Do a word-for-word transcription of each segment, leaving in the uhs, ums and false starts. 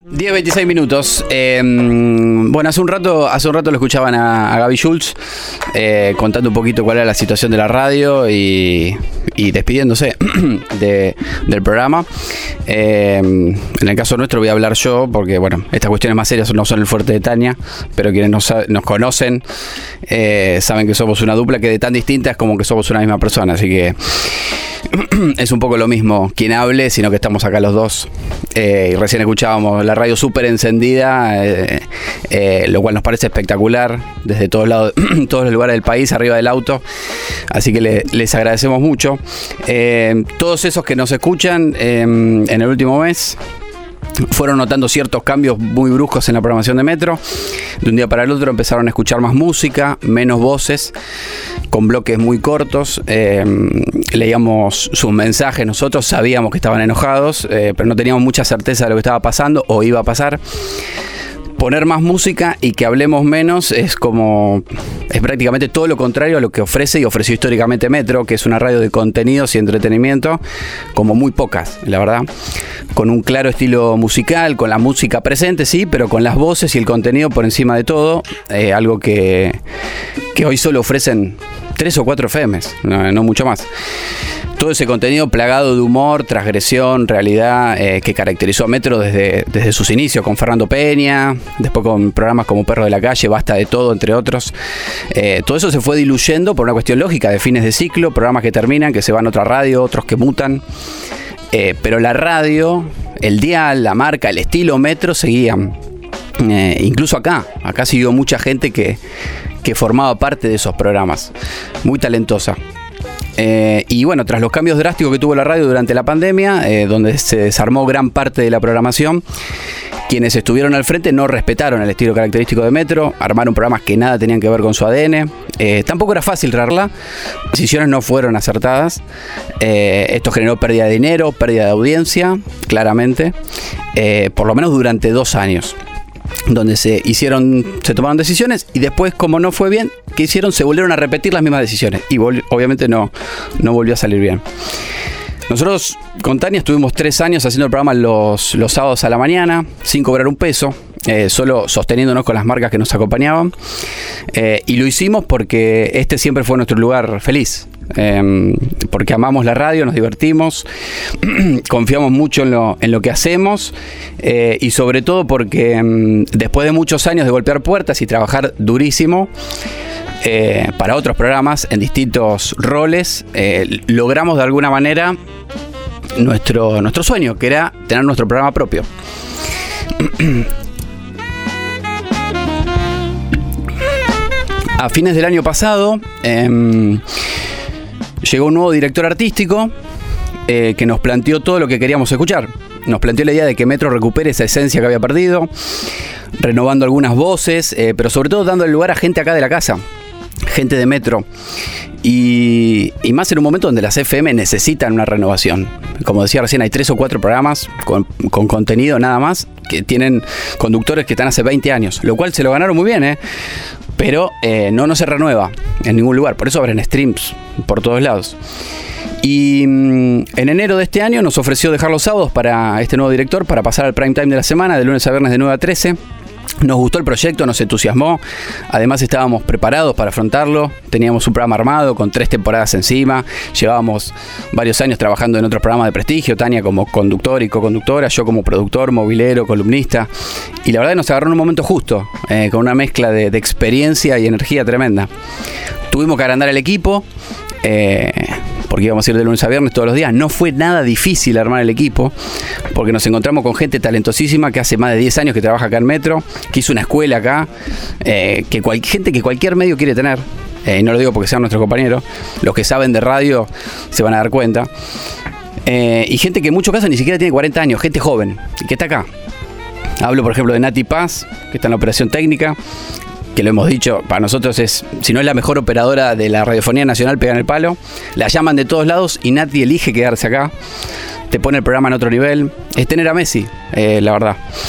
diez veintiséis minutos. Eh, bueno, hace un rato hace un rato lo escuchaban a, a Gaby Schultz eh, contando un poquito cuál era la situación de la radio y, y despidiéndose de, del programa. Eh, en el caso nuestro voy a hablar yo porque, bueno, estas cuestiones más serias no son el fuerte de Tania, pero quienes nos, nos conocen eh, saben que somos una dupla que de tan distinta es como que somos una misma persona, así que es un poco lo mismo quien hable, sino que estamos acá los dos. Eh, y recién escuchábamos la radio súper encendida, eh, eh, lo cual nos parece espectacular, desde todos lados, todos los lugares del país, arriba del auto. Así que le, les agradecemos mucho. Eh, todos esos que nos escuchan eh, en el último mes fueron notando ciertos cambios muy bruscos en la programación de Metro. De un día para el otro empezaron a escuchar más música, menos voces, con bloques muy cortos. Eh, leíamos sus mensajes, nosotros sabíamos que estaban enojados, eh, pero no teníamos mucha certeza de lo que estaba pasando o iba a pasar. Poner más música y que hablemos menos es como es prácticamente todo lo contrario a lo que ofrece y ofreció históricamente Metro, que es una radio de contenidos y entretenimiento como muy pocas, la verdad, con un claro estilo musical, con la música presente, sí, pero con las voces y el contenido por encima de todo, eh, algo que, que hoy solo ofrecen tres o cuatro F Ms, no, no mucho más. Todo ese contenido plagado de humor, transgresión, realidad, eh, que caracterizó a Metro desde, desde sus inicios, con Fernando Peña, después con programas como Perro de la Calle, Basta de Todo, entre otros. Eh, todo eso se fue diluyendo por una cuestión lógica de fines de ciclo, programas que terminan, que se van a otra radio, otros que mutan. Eh, pero la radio, el dial, la marca, el estilo Metro seguían. Eh, incluso acá, acá siguió mucha gente que, que formaba parte de esos programas. Muy talentosa. Eh, y bueno, tras los cambios drásticos que tuvo la radio durante la pandemia, eh, donde se desarmó gran parte de la programación, quienes estuvieron al frente no respetaron el estilo característico de Metro, armaron programas que nada tenían que ver con su A D N. Eh, tampoco era fácil rearla, decisiones no fueron acertadas. Eh, esto generó pérdida de dinero, pérdida de audiencia, claramente, eh, por lo menos durante dos años. Donde se hicieron, se tomaron decisiones y después, como no fue bien, ¿qué hicieron? Se volvieron a repetir las mismas decisiones y vol- obviamente no, no volvió a salir bien. Nosotros con Tania estuvimos tres años haciendo el programa los, los sábados a la mañana, sin cobrar un peso, eh, solo sosteniéndonos con las marcas que nos acompañaban, eh, y lo hicimos porque este siempre fue nuestro lugar feliz. Eh, porque amamos la radio, nos divertimos, confiamos mucho en lo, en lo que hacemos, eh, y sobre todo porque eh, después de muchos años de golpear puertas y trabajar durísimo eh, para otros programas en distintos roles, eh, logramos de alguna manera nuestro, nuestro sueño, que era tener nuestro programa propio. A fines del año pasado eh, llegó un nuevo director artístico eh, que nos planteó todo lo que queríamos escuchar. Nos planteó la idea de que Metro recupere esa esencia que había perdido, renovando algunas voces, eh, pero sobre todo dando el lugar a gente acá de la casa, gente de Metro. Y, y más en un momento donde las F M necesitan una renovación. Como decía recién, hay tres o cuatro programas con, con contenido nada más, que tienen conductores que están hace veinte años, lo cual se lo ganaron muy bien, ¿eh? Pero eh, no, no se renueva en ningún lugar. Por eso abren streams por todos lados. Y mmm, en enero de este año nos ofreció dejar los sábados para este nuevo director, para pasar al prime time de la semana, de lunes a viernes de nueve a trece. Nos gustó el proyecto, nos entusiasmó. Además estábamos preparados para afrontarlo. Teníamos un programa armado con tres temporadas encima. Llevábamos varios años trabajando en otros programas de prestigio. Tania como conductor y co-conductora, yo como productor, movilero, columnista. Y la verdad que nos agarró en un momento justo, eh, con una mezcla de, de experiencia y energía tremenda. Tuvimos que agrandar el equipo, eh, porque íbamos a ir de lunes a viernes todos los días. No fue nada difícil armar el equipo, porque nos encontramos con gente talentosísima que hace más de diez años que trabaja acá en Metro, que hizo una escuela acá, eh, que cual, gente que cualquier medio quiere tener, eh, y no lo digo porque sean nuestros compañeros, los que saben de radio se van a dar cuenta, eh, y gente que en muchos casos ni siquiera tiene cuarenta años, gente joven, que está acá. Hablo por ejemplo de Nati Paz, que está en la operación técnica, que lo hemos dicho, para nosotros es, si no es la mejor operadora de la radiofonía nacional, pega en el palo. La llaman de todos lados y Nati elige quedarse acá. Te pone el programa en otro nivel. Es tener a Messi, eh, la verdad.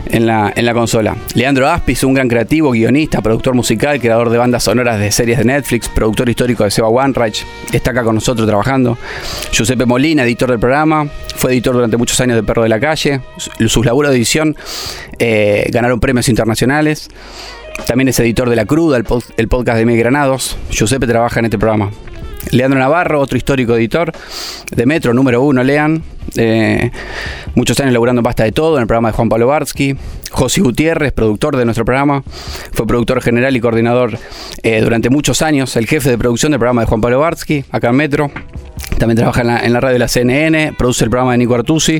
en la, en la consola. Leandro Aspis, un gran creativo, guionista, productor musical, creador de bandas sonoras de series de Netflix, productor histórico de Seba Wanreich, está acá con nosotros trabajando. Giuseppe Molina, editor del programa, fue editor durante muchos años de Perro de la Calle. Sus laburos de edición eh, ganaron premios internacionales. También es editor de La Cruda, el, pod, el podcast de Miguel Granados. Giuseppe trabaja en este programa. Leandro Navarro, otro histórico editor de Metro, número uno, lean. Eh, muchos años laburando en Basta de Todo, en el programa de Juan Pablo Barsky. José Gutiérrez, productor de nuestro programa. Fue productor general y coordinador eh, durante muchos años, el jefe de producción del programa de Juan Pablo Barsky, acá en Metro. También trabaja en la, en la radio de la C N N, produce el programa de Nico Artusi.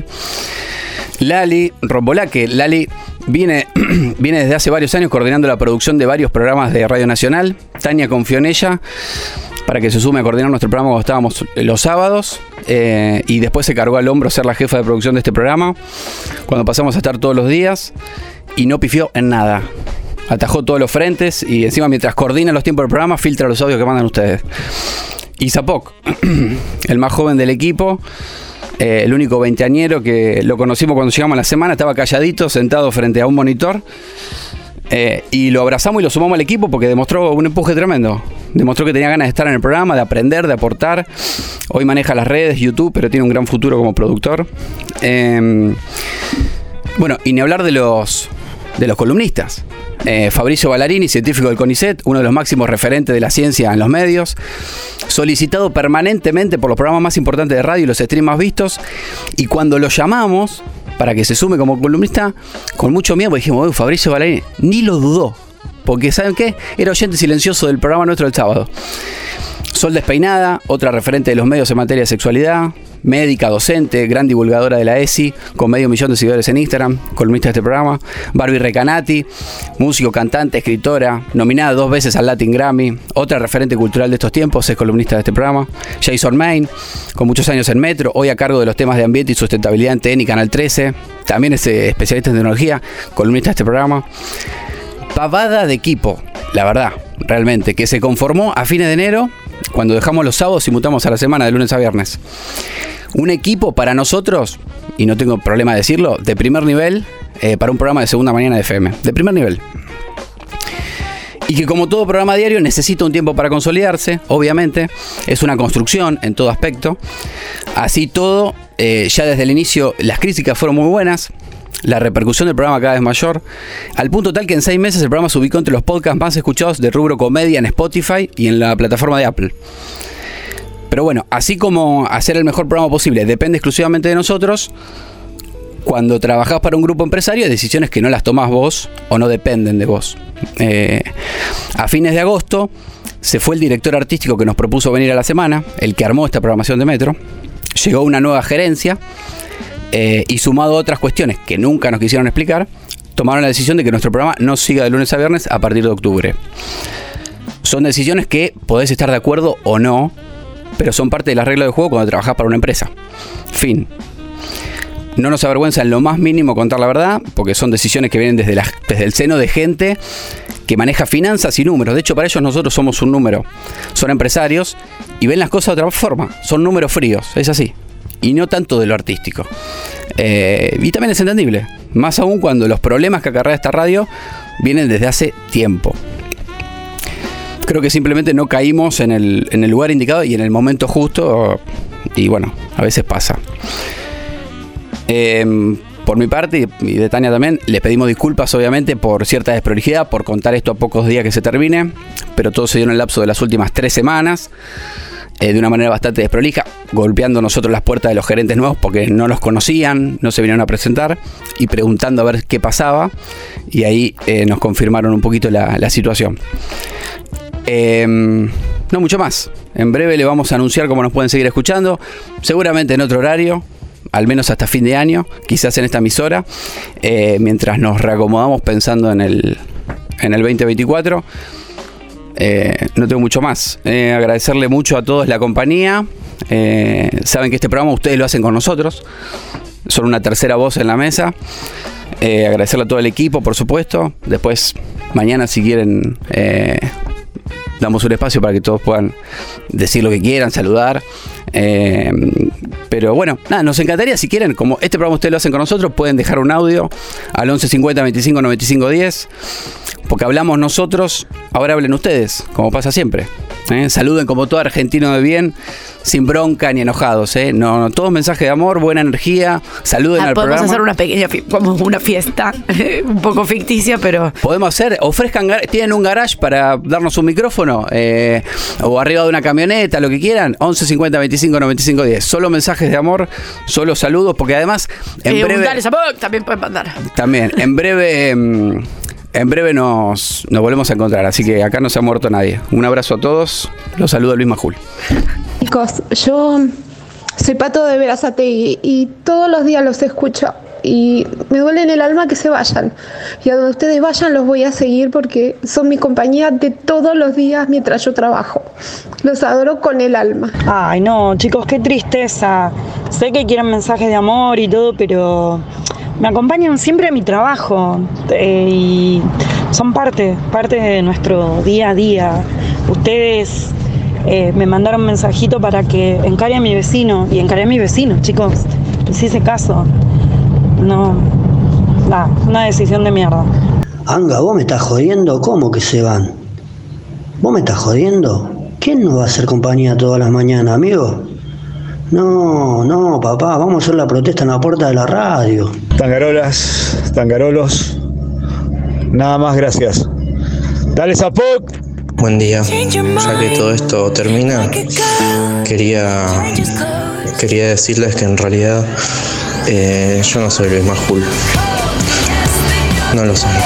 Lali Rombolaque. Lali viene, viene desde hace varios años coordinando la producción de varios programas de Radio Nacional. Tania confió en ella para que se sume a coordinar nuestro programa cuando estábamos los sábados, eh, y después se cargó al hombro ser la jefa de producción de este programa cuando pasamos a estar todos los días, y no pifió en nada. Atajó todos los frentes y encima, mientras coordina los tiempos del programa, filtra los audios que mandan ustedes. Y Zapoc, el más joven del equipo, eh, el único veinteañero que lo conocimos cuando llegamos a la semana, estaba calladito, sentado frente a un monitor. Eh, y lo abrazamos y lo sumamos al equipo porque demostró un empuje tremendo. Demostró que tenía ganas de estar en el programa, de aprender, de aportar. Hoy maneja las redes, YouTube, pero tiene un gran futuro como productor. Eh, bueno, y ni hablar de los, de los columnistas. Eh, Fabricio Ballarini, científico del CONICET, uno de los máximos referentes de la ciencia en los medios, solicitado permanentemente por los programas más importantes de radio y los streams más vistos. Y cuando lo llamamos para que se sume como columnista, con mucho miedo, porque dijimos, Fabricio Ballarini, ni lo dudó, porque ¿saben qué? Era oyente silencioso del programa nuestro del sábado. Sol Despeinada, otra referente de los medios en materia de sexualidad, médica, docente, gran divulgadora de la E S I, con medio millón de seguidores en Instagram, columnista de este programa. Barbie Recanati, músico, cantante, escritora, nominada dos veces al Latin Grammy, otra referente cultural de estos tiempos, es columnista de este programa. Jason Main, con muchos años en Metro, hoy a cargo de los temas de ambiente y sustentabilidad en T N y Canal trece, también es eh, especialista en tecnología, columnista de este programa. Pavada de equipo, la verdad, realmente, que se conformó a fines de enero, cuando dejamos los sábados y mutamos a la semana de lunes a viernes. Un equipo para nosotros, y no tengo problema de decirlo, de primer nivel, eh, para un programa de segunda mañana de F M, de primer nivel. Y que como todo programa diario necesita un tiempo para consolidarse, obviamente, es una construcción en todo aspecto. Así todo, eh, ya desde el inicio las críticas fueron muy buenas, la repercusión del programa cada vez mayor, al punto tal que en seis meses el programa se ubicó entre los podcasts más escuchados de rubro comedia en Spotify y en la plataforma de Apple. Pero bueno, así como hacer el mejor programa posible depende exclusivamente de nosotros, cuando trabajás para un grupo empresario hay decisiones que no las tomás vos o no dependen de vos. Eh, a fines de agosto se fue el director artístico que nos propuso venir a la semana, el que armó esta programación de Metro. Llegó una nueva gerencia, eh, y sumado a otras cuestiones que nunca nos quisieron explicar, tomaron la decisión de que nuestro programa no siga de lunes a viernes a partir de octubre. Son decisiones que podés estar de acuerdo o no, pero son parte de las reglas del juego cuando trabajás para una empresa. Fin. No nos avergüenza en lo más mínimo contar la verdad, porque son decisiones que vienen desde, la, desde el seno de gente que maneja finanzas y números. De hecho, para ellos nosotros somos un número. Son empresarios y ven las cosas de otra forma. Son números fríos, es así. Y no tanto de lo artístico. Eh, y también es entendible. Más aún cuando los problemas que acarrea esta radio vienen desde hace tiempo. Creo que simplemente no caímos en el, en el lugar indicado y en el momento justo. Y bueno, a veces pasa. Eh, por mi parte y de Tania también, les pedimos disculpas obviamente por cierta desprolijidad, por contar esto a pocos días que se termine, pero todo se dio en el lapso de las últimas tres semanas, eh, de una manera bastante desprolija, golpeando nosotros las puertas de los gerentes nuevos porque no los conocían, no se vinieron a presentar y preguntando a ver qué pasaba, y ahí eh, nos confirmaron un poquito la, la situación. Eh, no mucho más. En breve le vamos a anunciar cómo nos pueden seguir escuchando, seguramente en otro horario, al menos hasta fin de año, quizás en esta emisora, eh, mientras nos reacomodamos pensando en el, en el veinte veinticuatro. Eh, no tengo mucho más. Eh, agradecerle mucho a todos la compañía. Eh, saben que este programa ustedes lo hacen con nosotros. Son una tercera voz en la mesa. Eh, agradecerle a todo el equipo, por supuesto. Después, mañana, si quieren, eh, damos un espacio para que todos puedan decir lo que quieran, saludar. Eh, pero bueno, nada, nos encantaría si quieren, como este programa ustedes lo hacen con nosotros, pueden dejar un audio al once cincuenta veinticinco noventa y cinco diez, porque hablamos nosotros, ahora hablen ustedes, como pasa siempre. ¿eh? Saluden como todo argentino de bien, sin bronca ni enojados. ¿eh? No, no, todo mensaje de amor, buena energía, saluden ah, al podemos programa. Podemos hacer una pequeña, fi- como una fiesta, un poco ficticia, pero... Podemos hacer, ofrezcan, tienen un garage para darnos un micrófono, eh, o arriba de una camioneta, lo que quieran, once cincuenta veinticinco noventa y cinco diez. Solo mensajes de amor, solo saludos, porque además, en eh, breve... Dale, Zapok, también pueden mandar. También, en breve... mm, En breve nos, nos volvemos a encontrar, así que acá no se ha muerto nadie. Un abrazo a todos, los saluda Luis Majul. Chicos, yo soy Pato de Berazategui y todos los días los escucho y me duele en el alma que se vayan. Y a donde ustedes vayan los voy a seguir porque son mi compañía de todos los días mientras yo trabajo. Los adoro con el alma. Ay, no, chicos, qué tristeza. Sé que quieren mensajes de amor y todo, pero... me acompañan siempre a mi trabajo eh, y son parte, parte de nuestro día a día. Ustedes eh, me mandaron un mensajito para que encare a mi vecino y encaré a mi vecino, chicos. Les hice caso. No, nada, una decisión de mierda. Anga, ¿vos me estás jodiendo? ¿Cómo que se van? ¿Vos me estás jodiendo? ¿Quién nos va a hacer compañía todas las mañanas, amigo? No, no, papá, vamos a hacer la protesta en la puerta de la radio. Tangarolas, tangarolos, nada más, gracias. Dale, Zapok. Buen día. Ya que todo esto termina, quería, quería decirles que en realidad eh, yo no soy Luis Majul. No lo soy.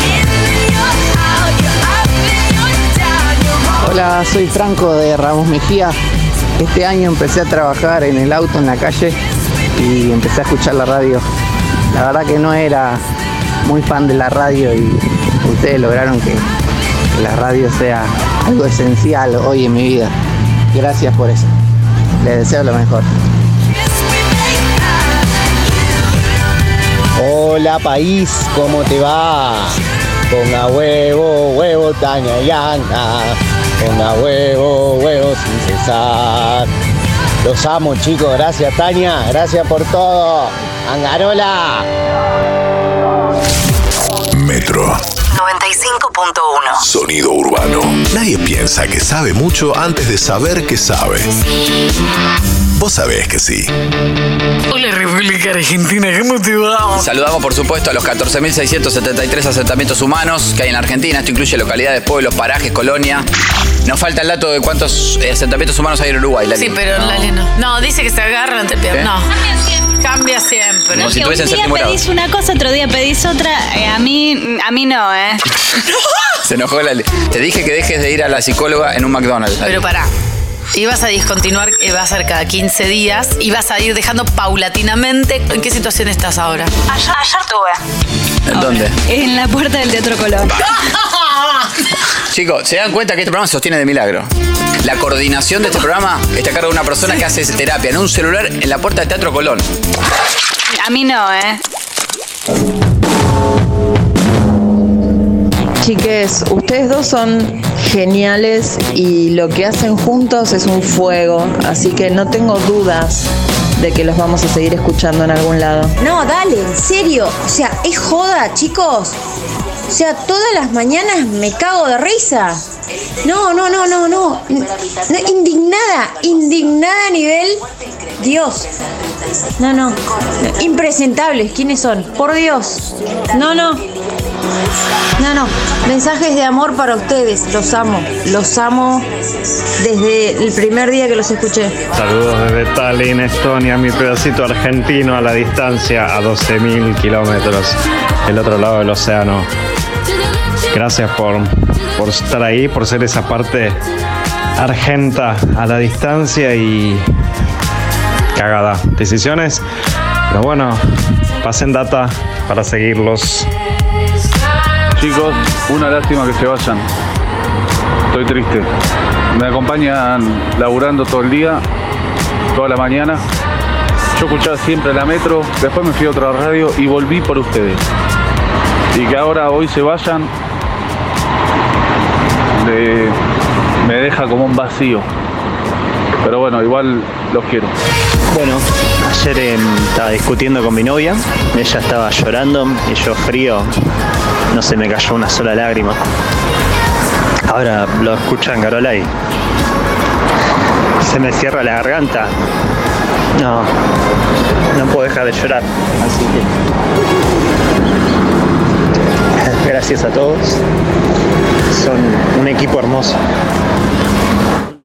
Hola, soy Franco de Ramos Mejía. Este año empecé a trabajar en el auto, en la calle, y empecé a escuchar la radio. La verdad que no era muy fan de la radio y ustedes lograron que la radio sea algo esencial hoy en mi vida. Gracias por eso. Les deseo lo mejor. Hola país, ¿cómo te va? Ponga huevo, huevo, Tania y Ana. Ponga huevo, huevo sin cesar. Los amo, chicos. Gracias, Tania. Gracias por todo. Angarola. Metro noventa y cinco punto uno. Sonido urbano. Nadie piensa que sabe mucho antes de saber que sabe. Vos sabés que sí. Hola República Argentina, ¿cómo te va? Saludamos por supuesto a los catorce mil seiscientos setenta y tres asentamientos humanos que hay en la Argentina. Esto incluye localidades, pueblos, parajes, colonia. Nos falta el dato de cuántos eh, asentamientos humanos hay en Uruguay, Lali. Sí, pero no. Lali no. No, dice que se agarran entre piernas. No. Cambia siempre. Cambia siempre. Como si Un tuviesen día séptimo grado. pedís una cosa, otro día pedís otra. Eh, a mí, a mí no, ¿eh? Se enojó Lali. Te dije que dejes de ir a la psicóloga en un McDonald's, Lali. Pero pará. Ibas a discontinuar, va a ser cada quince días, y vas a ir dejando paulatinamente. ¿En qué situación estás ahora? Ayer, ayer tuve. ¿En dónde? En la puerta del Teatro Colón. Chicos, se dan cuenta que este programa se sostiene de milagro. La coordinación de este programa está a cargo de una persona que hace terapia en un celular en la puerta del Teatro Colón. A mí no, ¿eh? Chiques, ustedes dos son geniales y lo que hacen juntos es un fuego, así que no tengo dudas de que los vamos a seguir escuchando en algún lado. No, dale, en serio, o sea, es joda, chicos. O sea, todas las mañanas me cago de risa. No, no, no, no, no. no indignada, indignada a nivel Dios. No, no. Impresentables, ¿quiénes son? Por Dios. No, no. No, no. Mensajes de amor para ustedes. Los amo. Los amo desde el primer día que los escuché. Saludos desde Tallinn, Estonia, mi pedacito argentino a la distancia, a doce mil kilómetros, el otro lado del océano. Gracias por, por estar ahí, por ser esa parte argenta a la distancia y cagada. Decisiones, pero bueno, pasen data para seguirlos. Chicos, una lástima que se vayan. Estoy triste. Me acompañan laburando todo el día, toda la mañana. Yo escuchaba siempre la Metro, después me fui a otra radio y volví por ustedes. Y que ahora hoy se vayan, de, me deja como un vacío. Pero bueno. bueno, igual los quiero. Bueno, ayer eh, estaba discutiendo con mi novia, ella estaba llorando y yo frío, no se me cayó una sola lágrima. Ahora lo escuchan Carola y se me cierra la garganta. No, no puedo dejar de llorar, así que gracias a todos, son un equipo hermoso.